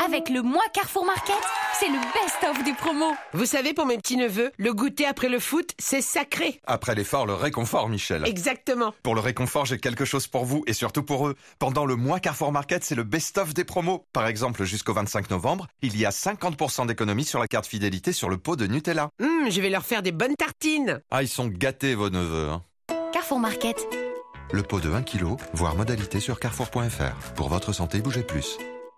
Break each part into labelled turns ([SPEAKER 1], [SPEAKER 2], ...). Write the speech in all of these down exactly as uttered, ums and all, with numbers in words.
[SPEAKER 1] Avec le mois Carrefour Market, c'est le best-of des promos.
[SPEAKER 2] Vous savez, pour mes petits-neveux, le goûter après le foot, c'est sacré.
[SPEAKER 3] Après l'effort, le réconfort, Michel.
[SPEAKER 2] Exactement.
[SPEAKER 3] Pour le réconfort, j'ai quelque chose pour vous et surtout pour eux. Pendant le mois Carrefour Market, c'est le best-of des promos. Par exemple, jusqu'au vingt-cinq novembre, il y a cinquante pour cent d'économie sur la carte fidélité sur le pot de Nutella.
[SPEAKER 2] Hum, je vais leur faire des bonnes tartines.
[SPEAKER 3] Ah, ils sont gâtés, vos neveux. Hein.
[SPEAKER 1] Carrefour Market.
[SPEAKER 3] Le pot de un kilo, voire modalité sur carrefour point f r. Pour votre santé, bougez plus.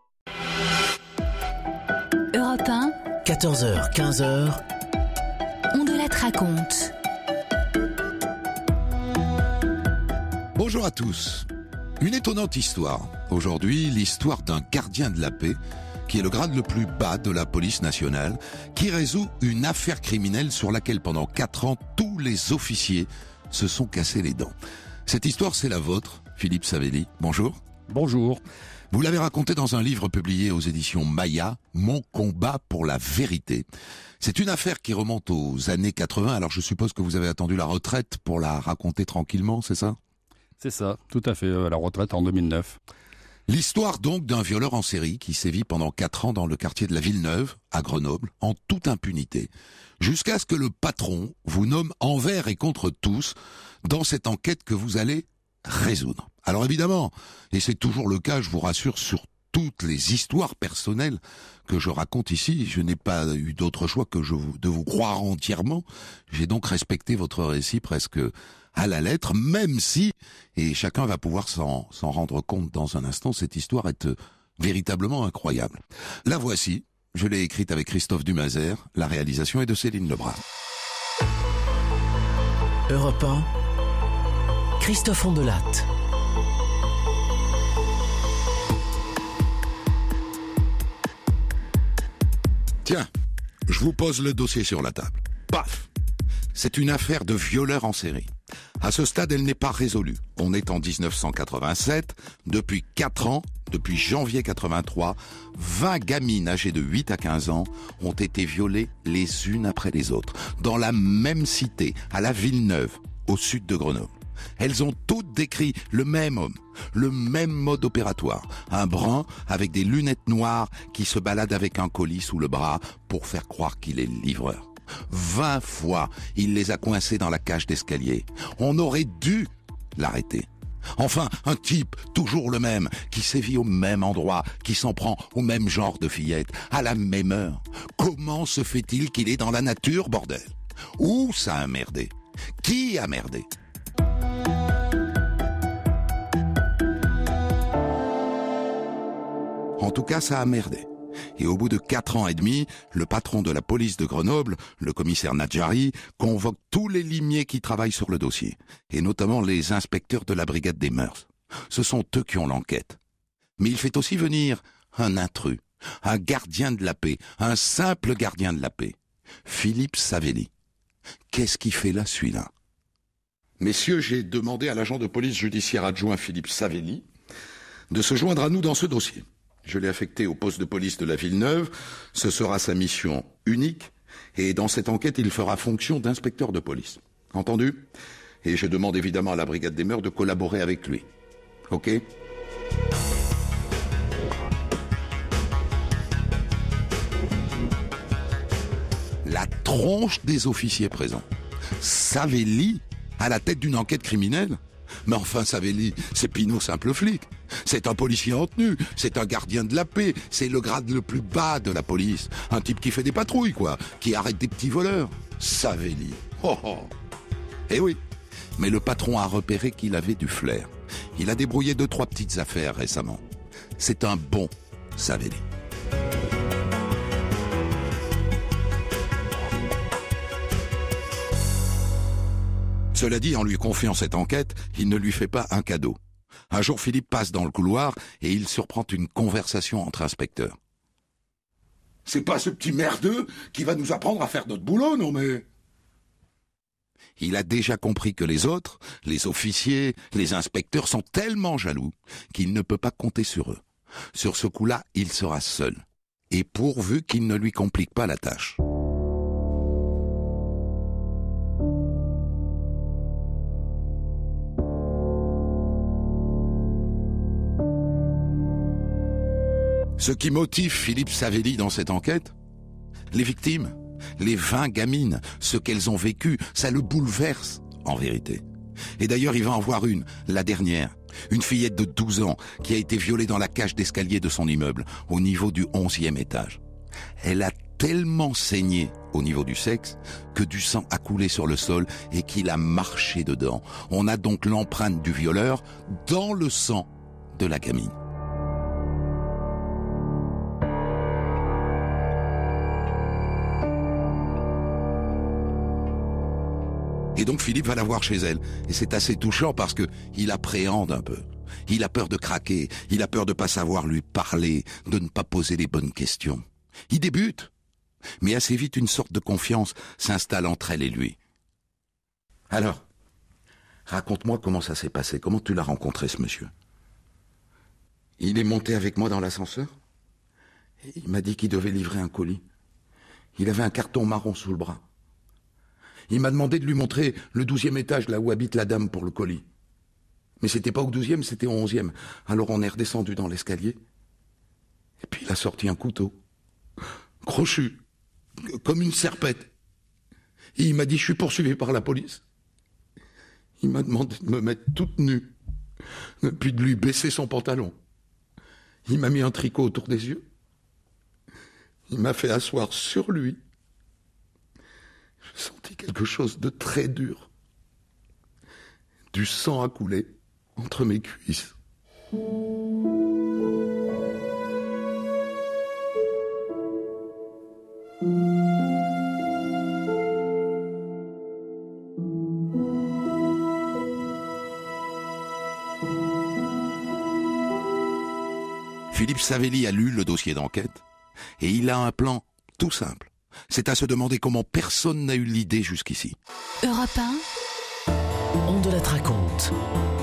[SPEAKER 1] Europe un.
[SPEAKER 4] quatorze heures, quinze heures.
[SPEAKER 1] On de la te raconte.
[SPEAKER 5] Bonjour à tous. Une étonnante histoire. Aujourd'hui, l'histoire d'un gardien de la paix, qui est le grade le plus bas de la police nationale, qui résout une affaire criminelle sur laquelle pendant quatre ans, tous les officiers se sont cassés les dents. Cette histoire, c'est la vôtre, Philippe Savelli. Bonjour.
[SPEAKER 6] Bonjour.
[SPEAKER 5] Vous l'avez raconté dans un livre publié aux éditions Maya, Mon combat pour la vérité. C'est une affaire qui remonte aux années quatre-vingts, alors je suppose que vous avez attendu la retraite pour la raconter tranquillement, c'est ça ?
[SPEAKER 6] C'est ça, tout à fait, à la retraite en deux mille neuf.
[SPEAKER 5] L'histoire donc d'un violeur en série qui sévit pendant quatre ans dans le quartier de la Villeneuve, à Grenoble, en toute impunité, jusqu'à ce que le patron vous nomme envers et contre tous dans cette enquête que vous allez résoudre. Alors évidemment, et c'est toujours le cas, je vous rassure, sur toutes les histoires personnelles que je raconte ici, je n'ai pas eu d'autre choix que je vous, de vous croire entièrement. J'ai donc respecté votre récit presque à la lettre, même si, et chacun va pouvoir s'en, s'en rendre compte dans un instant, cette histoire est euh, véritablement incroyable. La voici, je l'ai écrite avec Christophe Dumazer, la réalisation est de Céline Lebras.
[SPEAKER 4] Europe un, Christophe Ondelatte.
[SPEAKER 5] Tiens, je vous pose le dossier sur la table. Paf! C'est une affaire de violeur en série. À ce stade, elle n'est pas résolue. On est en dix-neuf cent quatre-vingt-sept. Depuis quatre ans, depuis janvier quatre-vingt-trois, vingt gamines âgées de huit à quinze ans ont été violées les unes après les autres, dans la même cité, à la Villeneuve, au sud de Grenoble. Elles ont toutes décrit le même homme, le même mode opératoire, un brun avec des lunettes noires qui se balade avec un colis sous le bras pour faire croire qu'il est le livreur. Vingt fois, il les a coincés dans la cage d'escalier. On aurait dû l'arrêter. Enfin, un type, toujours le même, qui sévit au même endroit, qui s'en prend au même genre de fillette, à la même heure. Comment se fait-il qu'il est dans la nature, bordel ? Où ça a merdé ? Qui a merdé ? En tout cas, ça a merdé. Et au bout de quatre ans et demi, le patron de la police de Grenoble, le commissaire Nadjari, convoque tous les limiers qui travaillent sur le dossier, et notamment les inspecteurs de la brigade des mœurs. Ce sont eux qui ont l'enquête. Mais il fait aussi venir un intrus, un gardien de la paix, un simple gardien de la paix, Philippe Savelli. Qu'est-ce qu'il fait là, celui-là ? Messieurs, j'ai demandé à l'agent de police judiciaire adjoint Philippe Savelli de se joindre à nous dans ce dossier. Je l'ai affecté au poste de police de la Villeneuve. Ce sera sa mission unique. Et dans cette enquête, il fera fonction d'inspecteur de police. Entendu ? Et je demande évidemment à la brigade des mœurs de collaborer avec lui. Ok ? La tronche des officiers présents. Savelli à la tête d'une enquête criminelle ? Mais enfin, Savelli, c'est Pinot simple flic. C'est un policier en tenue, c'est un gardien de la paix, c'est le grade le plus bas de la police. Un type qui fait des patrouilles, quoi, qui arrête des petits voleurs. Savelli. Oh oh. Eh oui, mais le patron a repéré qu'il avait du flair. Il a débrouillé deux, trois petites affaires récemment. C'est un bon Savelli. Cela dit, en lui confiant cette enquête, il ne lui fait pas un cadeau. Un jour, Philippe passe dans le couloir et il surprend une conversation entre inspecteurs. « C'est pas ce petit merdeux qui va nous apprendre à faire notre boulot, non mais... » Il a déjà compris que les autres, les officiers, les inspecteurs sont tellement jaloux qu'il ne peut pas compter sur eux. Sur ce coup-là, il sera seul. Et pourvu qu'il ne lui complique pas la tâche. Ce qui motive Philippe Savelli dans cette enquête, les victimes, les vingt gamines, ce qu'elles ont vécu, ça le bouleverse en vérité. Et d'ailleurs, il va en voir une, la dernière, une fillette de douze ans qui a été violée dans la cage d'escalier de son immeuble, au niveau du onzième étage. Elle a tellement saigné au niveau du sexe que du sang a coulé sur le sol et qu'il a marché dedans. On a donc l'empreinte du violeur dans le sang de la gamine. Et donc Philippe va la voir chez elle. Et c'est assez touchant parce que il appréhende un peu. Il a peur de craquer, il a peur de pas savoir lui parler, de ne pas poser les bonnes questions. Il débute. Mais assez vite, une sorte de confiance s'installe entre elle et lui. Alors, raconte-moi comment ça s'est passé. Comment tu l'as rencontré, ce monsieur? Il est monté avec moi dans l'ascenseur. Et il m'a dit qu'il devait livrer un colis. Il avait un carton marron sous le bras. Il m'a demandé de lui montrer le douzième étage, là où habite la dame pour le colis. Mais c'était pas au douzième, c'était au onzième. Alors on est redescendu dans l'escalier. Et puis il a sorti un couteau. Crochu. Comme une serpette. Et il m'a dit, je suis poursuivi par la police. Il m'a demandé de me mettre toute nue. Puis de lui baisser son pantalon. Il m'a mis un tricot autour des yeux. Il m'a fait asseoir sur lui. J'ai senti quelque chose de très dur. Du sang a coulé entre mes cuisses. Philippe Savelli a lu le dossier d'enquête et il a un plan tout simple. C'est à se demander comment personne n'a eu l'idée jusqu'ici.
[SPEAKER 1] Europe un.
[SPEAKER 4] On de la raconte.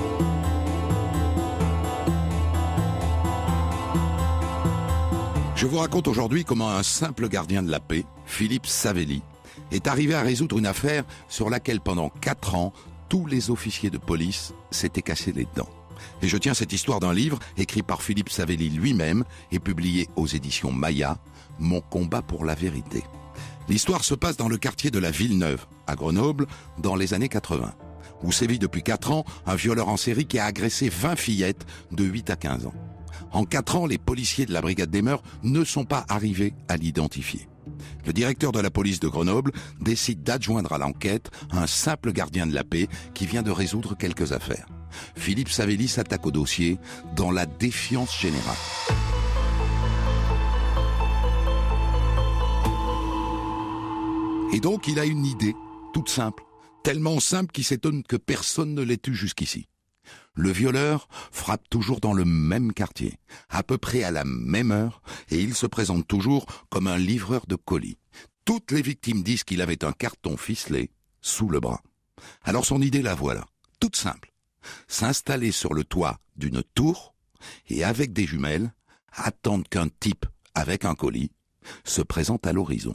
[SPEAKER 5] Je vous raconte aujourd'hui comment un simple gardien de la paix, Philippe Savelli, est arrivé à résoudre une affaire sur laquelle pendant quatre ans, tous les officiers de police s'étaient cassés les dents. Et je tiens cette histoire d'un livre écrit par Philippe Savelli lui-même et publié aux éditions Maya, Mon combat pour la vérité. L'histoire se passe dans le quartier de la Villeneuve, à Grenoble, dans les années quatre-vingts, où sévit depuis quatre ans un violeur en série qui a agressé vingt fillettes de huit à quinze ans. En quatre ans, les policiers de la brigade des mœurs ne sont pas arrivés à l'identifier. Le directeur de la police de Grenoble décide d'adjoindre à l'enquête un simple gardien de la paix qui vient de résoudre quelques affaires. Philippe Savelli s'attaque au dossier dans la défiance générale. Et donc il a une idée, toute simple, tellement simple qu'il s'étonne que personne ne l'ait eue jusqu'ici. Le violeur frappe toujours dans le même quartier, à peu près à la même heure, et il se présente toujours comme un livreur de colis. Toutes les victimes disent qu'il avait un carton ficelé sous le bras. Alors son idée la voilà, toute simple. S'installer sur le toit d'une tour et avec des jumelles, attendre qu'un type avec un colis se présente à l'horizon.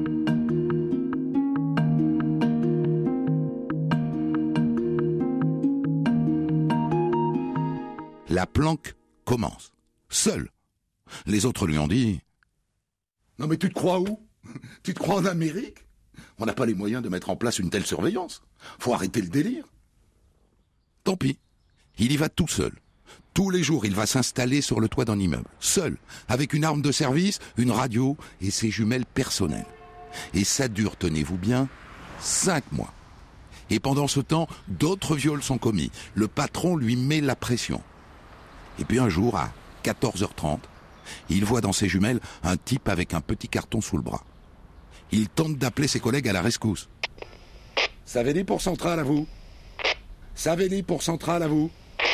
[SPEAKER 5] La planque commence, seule. Les autres lui ont dit « Non mais tu te crois où? Tu te crois en Amérique? On n'a pas les moyens de mettre en place une telle surveillance. Faut arrêter le délire. » Tant pis, il y va tout seul. Tous les jours, il va s'installer sur le toit d'un immeuble, seul, avec une arme de service, une radio et ses jumelles personnelles. Et ça dure, tenez-vous bien, cinq mois. Et pendant ce temps, d'autres viols sont commis. Le patron lui met la pression. Et puis un jour, à quatorze heures trente, il voit dans ses jumelles un type avec un petit carton sous le bras. Il tente d'appeler ses collègues à la rescousse. « Savelli pour centrale à vous. Savelli pour centrale à vous. »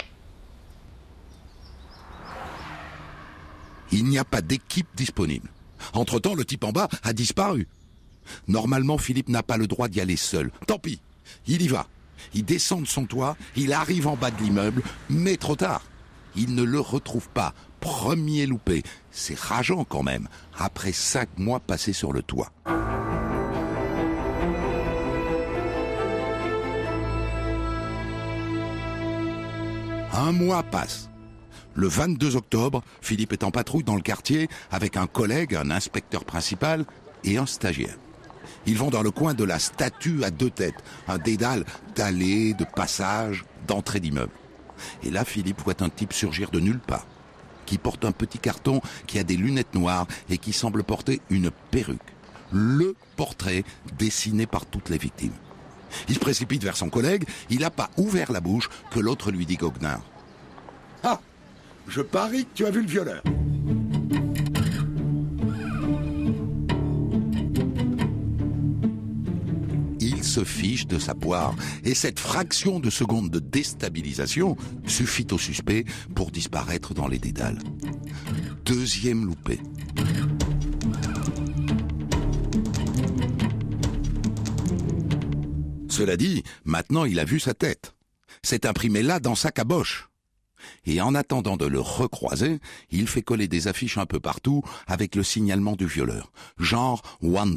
[SPEAKER 5] Il n'y a pas d'équipe disponible. Entre-temps, le type en bas a disparu. Normalement, Philippe n'a pas le droit d'y aller seul. Tant pis, il y va. Il descend de son toit, il arrive en bas de l'immeuble, mais trop tard. Il ne le retrouve pas. Premier loupé. C'est rageant quand même, après cinq mois passés sur le toit. Un mois passe. Le vingt-deux octobre, Philippe est en patrouille dans le quartier avec un collègue, un inspecteur principal et un stagiaire. Ils vont dans le coin de la statue à deux têtes, un dédale d'allées, de passages, d'entrées d'immeubles. Et là, Philippe voit un type surgir de nulle part, qui porte un petit carton, qui a des lunettes noires et qui semble porter une perruque. Le portrait dessiné par toutes les victimes. Il se précipite vers son collègue, il n'a pas ouvert la bouche que l'autre lui dit goguenard. « Ah, je parie que tu as vu le violeur !» Il se fiche de sa poire, et cette fraction de seconde de déstabilisation suffit au suspect pour disparaître dans les dédales. Deuxième loupé. Cela dit, maintenant il a vu sa tête. C'est imprimé là dans sa caboche. Et en attendant de le recroiser, il fait coller des affiches un peu partout avec le signalement du violeur, genre « Wanted ».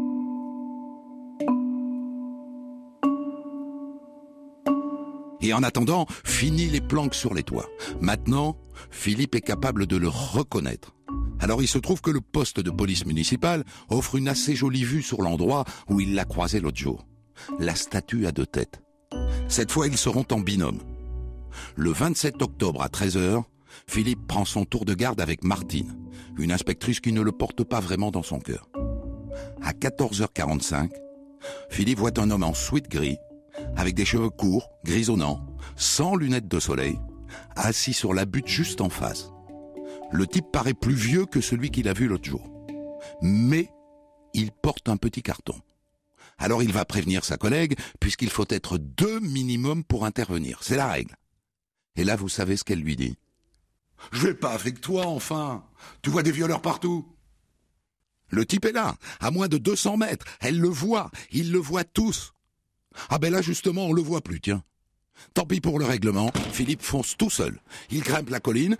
[SPEAKER 5] Et en attendant, fini les planques sur les toits. Maintenant, Philippe est capable de le reconnaître. Alors il se trouve que le poste de police municipale offre une assez jolie vue sur l'endroit où il l'a croisé l'autre jour. La statue à deux têtes. Cette fois, ils seront en binôme. Le vingt-sept octobre à treize heures, Philippe prend son tour de garde avec Martine, une inspectrice qui ne le porte pas vraiment dans son cœur. À quatorze heures quarante-cinq, Philippe voit un homme en sweat gris, avec des cheveux courts, grisonnants, sans lunettes de soleil, assis sur la butte juste en face. Le type paraît plus vieux que celui qu'il a vu l'autre jour. Mais il porte un petit carton. Alors il va prévenir sa collègue, puisqu'il faut être deux minimum pour intervenir. C'est la règle. Et là, vous savez ce qu'elle lui dit. « Je vais pas avec toi, enfin. Tu vois des violeurs partout. » Le type est là, à moins de deux cents mètres. Elle le voit. Ils le voient tous. Ah ben là, justement, on le voit plus, tiens. Tant pis pour le règlement, Philippe fonce tout seul. Il grimpe la colline.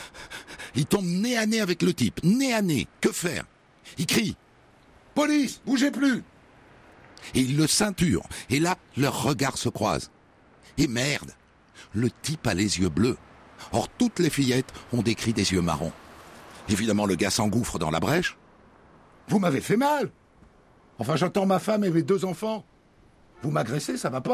[SPEAKER 5] Il tombe nez à nez avec le type. Nez à nez. Que faire? Il crie. « Police, bougez plus !» Et il le ceinture. Et là, leurs regards se croisent. Et merde, le type a les yeux bleus. Or, toutes les fillettes ont décrit des yeux marrons. Évidemment, le gars s'engouffre dans la brèche. « Vous m'avez fait mal. Enfin, j'attends ma femme et mes deux enfants. Vous m'agressez, ça va pas ?»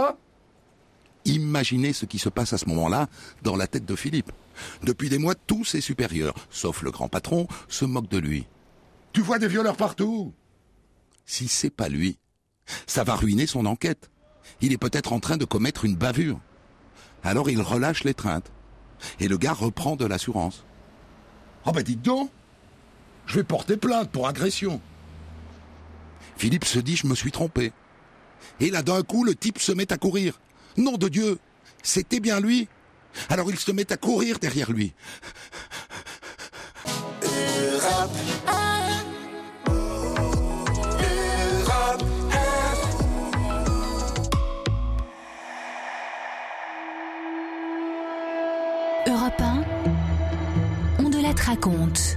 [SPEAKER 5] Imaginez ce qui se passe à ce moment-là dans la tête de Philippe. Depuis des mois, tous ses supérieurs, sauf le grand patron, se moquent de lui. « Tu vois des violeurs partout !» Si c'est pas lui, ça va ruiner son enquête. Il est peut-être en train de commettre une bavure. Alors il relâche l'étreinte. Et le gars reprend de l'assurance. « Oh ben dites donc, je vais porter plainte pour agression. » Philippe se dit « Je me suis trompé. » Et là d'un coup, le type se met à courir. Nom de Dieu, c'était bien lui. Alors il se met à courir derrière lui. Europe.
[SPEAKER 1] Europe un, on de la raconte.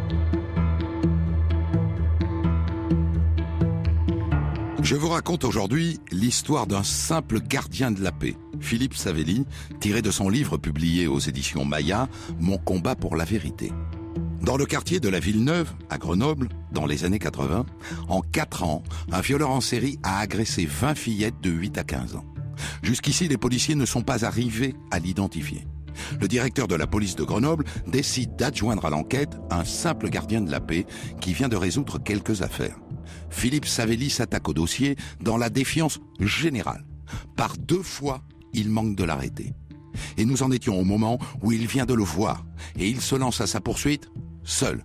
[SPEAKER 5] Je vous raconte aujourd'hui l'histoire d'un simple gardien de la paix, Philippe Savelli, tiré de son livre publié aux éditions Maya, Mon combat pour la vérité. Dans le quartier de la Villeneuve, à Grenoble, dans les années quatre-vingts, en quatre ans, un violeur en série a agressé vingt fillettes de huit à quinze ans. Jusqu'ici, les policiers ne sont pas arrivés à l'identifier. Le directeur de la police de Grenoble décide d'adjoindre à l'enquête un simple gardien de la paix qui vient de résoudre quelques affaires. Philippe Savelli s'attaque au dossier dans la défiance générale. Par deux fois, il manque de l'arrêter. Et nous en étions au moment où il vient de le voir. Et il se lance à sa poursuite, seul.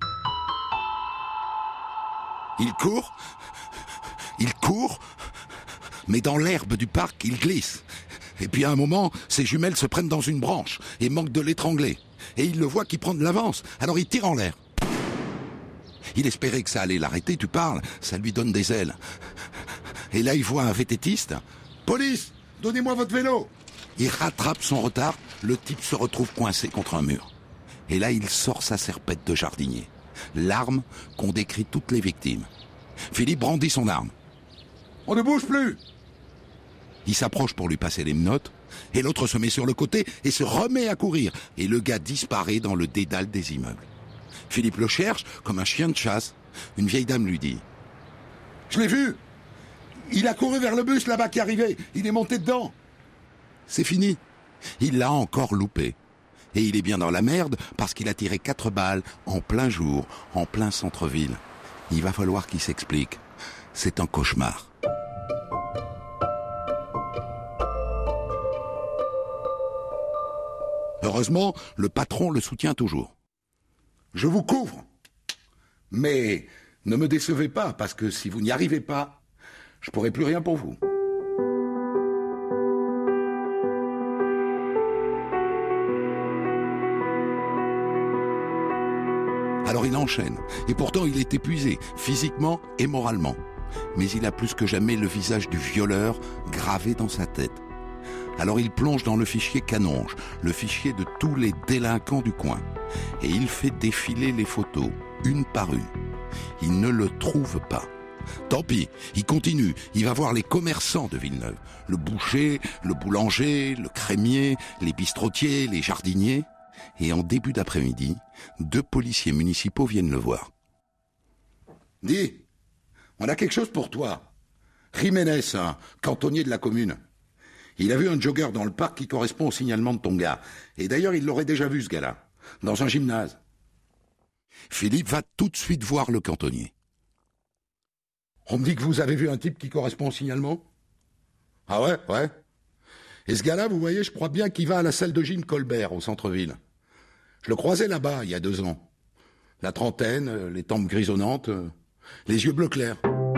[SPEAKER 5] Il court, il court, mais dans l'herbe du parc, il glisse. Et puis à un moment, ses jumelles se prennent dans une branche et manquent de l'étrangler. Et il le voit qui prend de l'avance, alors il tire en l'air. Il espérait que ça allait l'arrêter, tu parles, ça lui donne des ailes. Et là, il voit un vététiste. « Police, donnez-moi votre vélo !» Il rattrape son retard, le type se retrouve coincé contre un mur. Et là, il sort sa serpette de jardinier. L'arme qu'ont décrit toutes les victimes. Philippe brandit son arme. « On ne bouge plus !» Il s'approche pour lui passer les menottes, Et l'autre se met sur le côté et se remet à courir. Et le gars disparaît dans le dédale des immeubles. Philippe le cherche comme un chien de chasse. Une vieille dame lui dit « Je l'ai vu. Il a couru vers le bus là-bas qui arrivait. Il est monté dedans. » C'est fini. Il l'a encore loupé. Et il est bien dans la merde parce qu'il a tiré quatre balles en plein jour, en plein centre-ville. Il va falloir qu'il s'explique. C'est un cauchemar. Heureusement, le patron le soutient toujours. Je vous couvre. Mais ne me décevez pas, parce que si vous n'y arrivez pas, je pourrai plus rien pour vous. Alors il enchaîne, et pourtant il est épuisé, physiquement et moralement. Mais il a plus que jamais le visage du violeur gravé dans sa tête. Alors il plonge dans le fichier Canonge, le fichier de tous les délinquants du coin. Et il fait défiler les photos, une par une. Il ne le trouve pas. Tant pis, il continue, il va voir les commerçants de Villeneuve. Le boucher, le boulanger, le crémier, les bistrotiers, les jardiniers. Et en début d'après-midi, deux policiers municipaux viennent le voir. « Dis, on a quelque chose pour toi. Jiménez, un cantonnier de la commune. Il a vu un jogger dans le parc qui correspond au signalement de ton gars. Et d'ailleurs, il l'aurait déjà vu, ce gars-là, dans un gymnase. » Philippe va tout de suite voir le cantonnier. « On me dit que vous avez vu un type qui correspond au signalement ? » ?»« Ah ouais, ouais. Et ce gars-là, vous voyez, je crois bien qu'il va à la salle de gym Colbert, au centre-ville. Je le croisais là-bas, il y a deux ans. La trentaine, les tempes grisonnantes, les yeux bleu clair.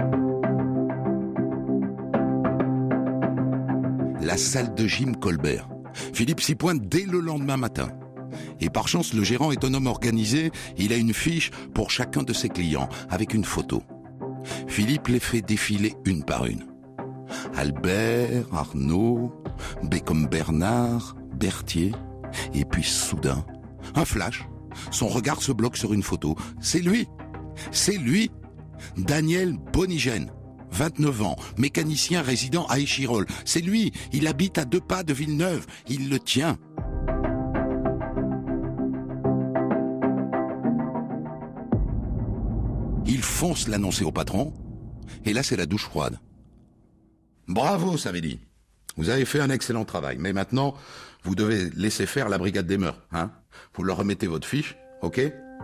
[SPEAKER 5] La salle de gym Colbert. Philippe s'y pointe dès le lendemain matin. Et par chance, le gérant est un homme organisé, il a une fiche pour chacun de ses clients, avec une photo. Philippe les fait défiler une par une. Albert, Arnaud, B comme Bernard, Berthier, et puis soudain, un flash. Son regard se bloque sur une photo. C'est lui, c'est lui, Daniel Bonigène. vingt-neuf ans, mécanicien résident à Échirolles. C'est lui, il habite à deux pas de Villeneuve, il le tient. Il fonce l'annoncer au patron, et là c'est la douche froide. Bravo, Savelli. Vous avez fait un excellent travail, mais maintenant, vous devez laisser faire la brigade des mœurs, hein. Vous leur remettez votre fiche, ok ?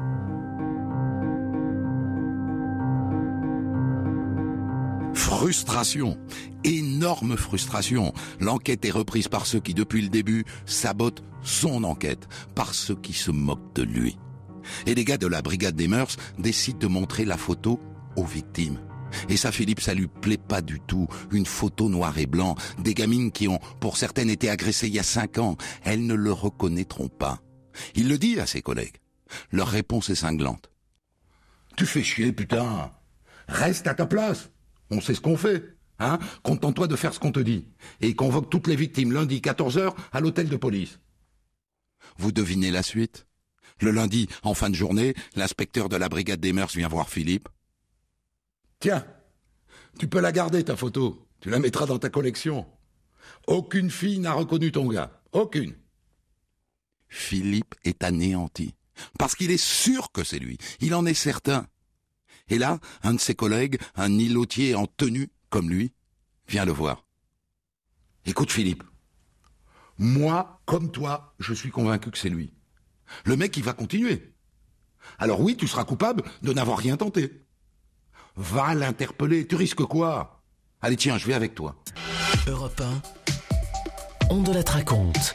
[SPEAKER 5] Frustration, énorme frustration. L'enquête est reprise par ceux qui, depuis le début, sabotent son enquête, par ceux qui se moquent de lui. Et les gars de la brigade des mœurs décident de montrer la photo aux victimes. Et ça, Philippe, ça lui plaît pas du tout. Une photo noir et blanc, des gamines qui ont, pour certaines, été agressées il y a cinq ans. Elles ne le reconnaîtront pas. Il le dit à ses collègues. Leur réponse est cinglante. Tu fais chier, putain. Reste à ta place. On sait ce qu'on fait, hein. Contente-toi de faire ce qu'on te dit. Et convoque toutes les victimes lundi quatorze heures à l'hôtel de police. Vous devinez la suite ? Le lundi, en fin de journée, l'inspecteur de la brigade des mœurs vient voir Philippe. Tiens, tu peux la garder ta photo. Tu la mettras dans ta collection. Aucune fille n'a reconnu ton gars. Aucune. Philippe est anéanti. Parce qu'il est sûr que c'est lui. Il en est certain. Et là, un de ses collègues, un îlotier en tenue, comme lui, vient le voir. Écoute Philippe, moi, comme toi, je suis convaincu que c'est lui. Le mec, il va continuer. Alors oui, tu seras coupable de n'avoir rien tenté. Va l'interpeller, tu risques quoi ? Allez tiens, je vais avec toi.
[SPEAKER 4] Europe un, on de la raconte.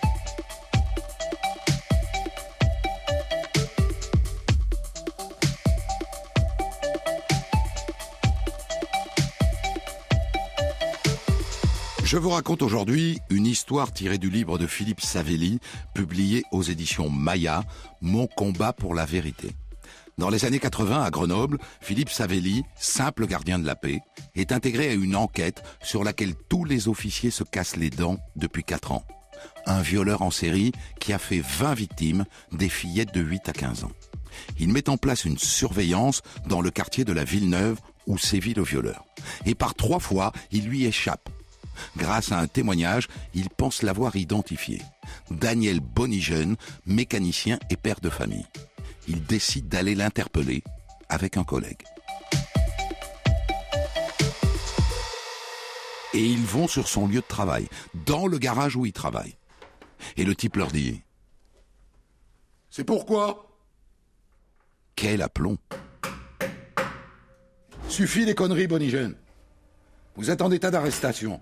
[SPEAKER 5] Je vous raconte aujourd'hui une histoire tirée du livre de Philippe Savelli, publié aux éditions Maya, Mon combat pour la vérité. Dans les années quatre-vingts, à Grenoble, Philippe Savelli, simple gardien de la paix, est intégré à une enquête sur laquelle tous les officiers se cassent les dents depuis quatre ans. Un violeur en série qui a fait vingt victimes, des fillettes de huit à quinze ans. Il met en place une surveillance dans le quartier de la Villeneuve où sévit le violeur. Et par trois fois, il lui échappe. Grâce à un témoignage, il pense l'avoir identifié. Daniel Bonigen, mécanicien et père de famille. Il décide d'aller l'interpeller avec un collègue. Et ils vont sur son lieu de travail, dans le garage où il travaille. Et le type leur dit « C'est pourquoi ?» Quel aplomb! Suffit les conneries, Bonigen. Vous êtes en état d'arrestation.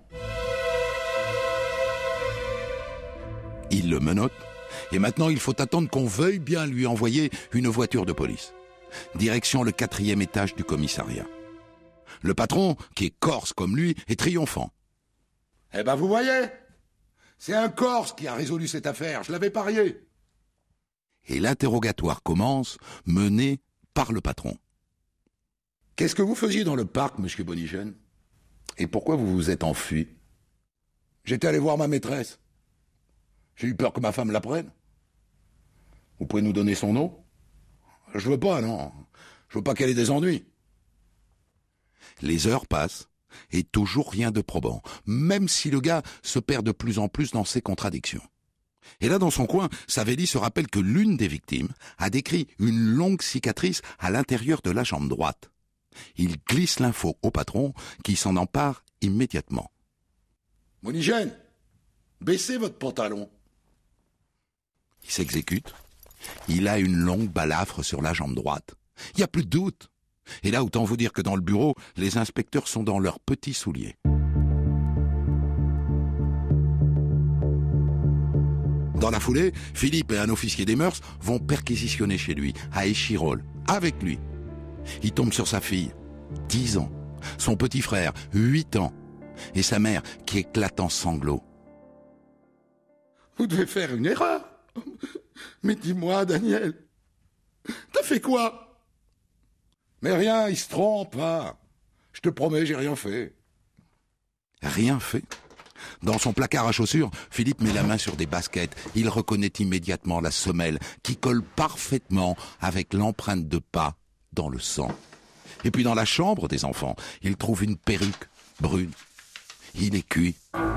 [SPEAKER 5] Il le menotte, et maintenant il faut attendre qu'on veuille bien lui envoyer une voiture de police. Direction le quatrième étage du commissariat. Le patron, qui est corse comme lui, est triomphant. « Eh ben vous voyez, c'est un Corse qui a résolu cette affaire, je l'avais parié. » Et l'interrogatoire commence, mené par le patron. « Qu'est-ce que vous faisiez dans le parc, monsieur Bonigen ? Et pourquoi vous vous êtes enfui ? » ?»« J'étais allé voir ma maîtresse. J'ai eu peur que ma femme l'apprenne. »« Vous pouvez nous donner son nom ? » ?»« Je veux pas, non. Je veux pas qu'elle ait des ennuis. » Les heures passent, et toujours rien de probant, même si le gars se perd de plus en plus dans ses contradictions. Et là, dans son coin, Savelli se rappelle que l'une des victimes a décrit une longue cicatrice à l'intérieur de la jambe droite. Il glisse l'info au patron, qui s'en empare immédiatement. « Bonigen, baissez votre pantalon. » Il s'exécute. Il a une longue balafre sur la jambe droite. Il n'y a plus de doute. Et là, autant vous dire que dans le bureau, les inspecteurs sont dans leurs petits souliers. Dans la foulée, Philippe et un officier des mœurs vont perquisitionner chez lui, à Échirolles, avec lui. Ils tombent sur sa fille, dix ans, son petit frère, huit ans, et sa mère qui éclate en sanglots. « Vous devez faire une erreur. Mais dis-moi, Daniel, t'as fait quoi ? » « Mais rien, il se trompe, hein. Je te promets, j'ai rien fait. » Rien fait. Dans son placard à chaussures, Philippe met la main sur des baskets. Il reconnaît immédiatement la semelle qui colle parfaitement avec l'empreinte de pas dans le sang. Et puis dans la chambre des enfants, il trouve une perruque brune. Il est cuit.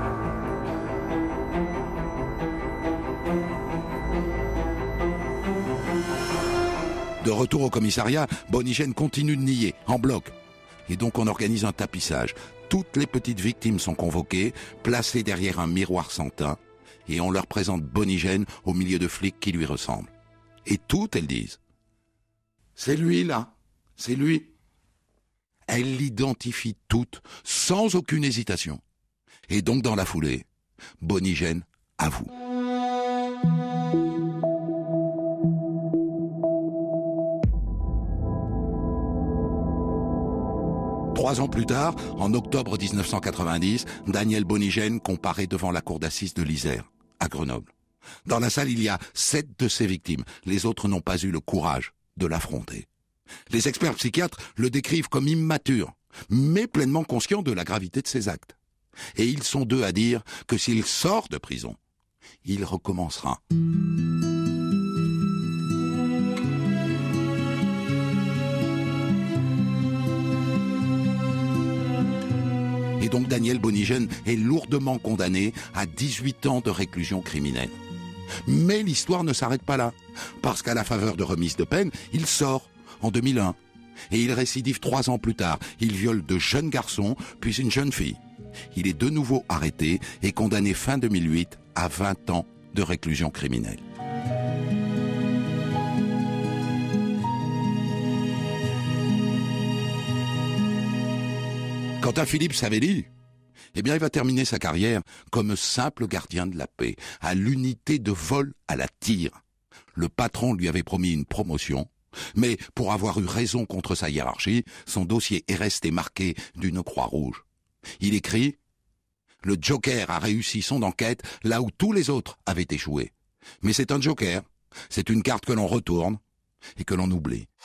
[SPEAKER 5] De retour au commissariat, Bonigen continue de nier, en bloc. Et donc on organise un tapissage. Toutes les petites victimes sont convoquées, placées derrière un miroir sans teint, et on leur présente Bonigen au milieu de flics qui lui ressemblent. Et toutes, elles disent « C'est lui, là, c'est lui ». Elles l'identifient toutes, sans aucune hésitation. Et donc dans la foulée, Bonigen avoue. Trois ans plus tard, en octobre dix-neuf cent quatre-vingt-dix, Daniel Bonigen comparaît devant la cour d'assises de l'Isère, à Grenoble. Dans la salle, il y a sept de ses victimes. Les autres n'ont pas eu le courage de l'affronter. Les experts psychiatres le décrivent comme immature, mais pleinement conscient de la gravité de ses actes. Et ils sont deux à dire que s'il sort de prison, il recommencera. Et donc Daniel Bonigen est lourdement condamné à dix-huit ans de réclusion criminelle. Mais l'histoire ne s'arrête pas là, parce qu'à la faveur de remise de peine, il sort en deux mille un. Et il récidive trois ans plus tard. Il viole deux jeunes garçons, puis une jeune fille. Il est de nouveau arrêté et condamné fin deux mille huit à vingt ans de réclusion criminelle. Quant à Philippe Savelli, eh bien, il va terminer sa carrière comme simple gardien de la paix, à l'unité de vol à la tire. Le patron lui avait promis une promotion, mais pour avoir eu raison contre sa hiérarchie, son dossier est resté marqué d'une croix rouge. Il écrit « Le Joker a réussi son enquête là où tous les autres avaient échoué. Mais c'est un Joker, c'est une carte que l'on retourne et que l'on oublie. »